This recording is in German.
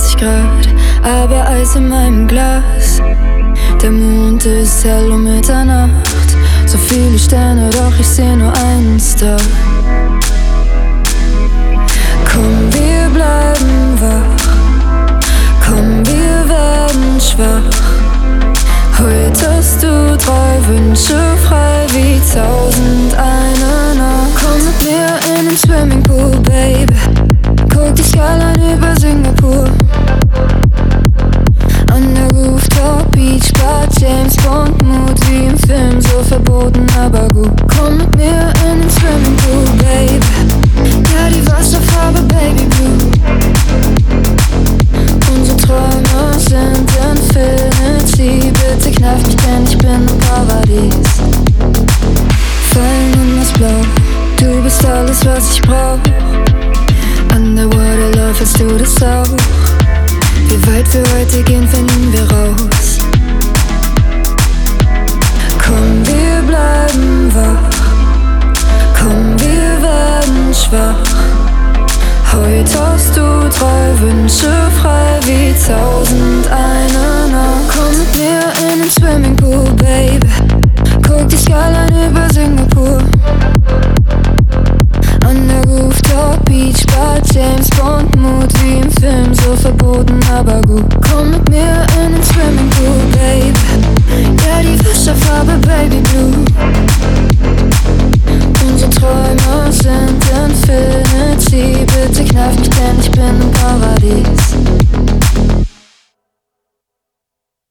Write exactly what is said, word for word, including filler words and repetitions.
dreißig Grad, aber Eis in meinem Glas. Der Mond ist hell um Mitternacht. So viele Sterne, doch ich seh nur einen Star. Komm, wir bleiben wach. Komm, wir werden schwach. Heute hast du drei Wünsche frei wie tausend eine Nacht. Komm mit mir in den Swimmingpool, Baby. Guck die Skyline über Singapur. An der Rooftop Beach Bar, James Bond Mood wie im Film, so verboten, aber gut. Komm mit mir in den Swimmingpool, Baby. Ja, die Wasserfarbe Baby Blue. Unsere Träume sind Infinity. Bitte kneif mich, denn ich bin im Paradies. Fallen in das Blau, du bist alles, was ich brauch. Underwater Love, willst du das auch? Wie weit wir heute gehen, finden wir raus. Komm, wir bleiben wach. Komm, wir werden schwach. Heute hast du drei Wünsche frei wie tausend eine Nacht. Komm mit mir in den Swimmingpool, Baby. Guck die Skyline über Singapur.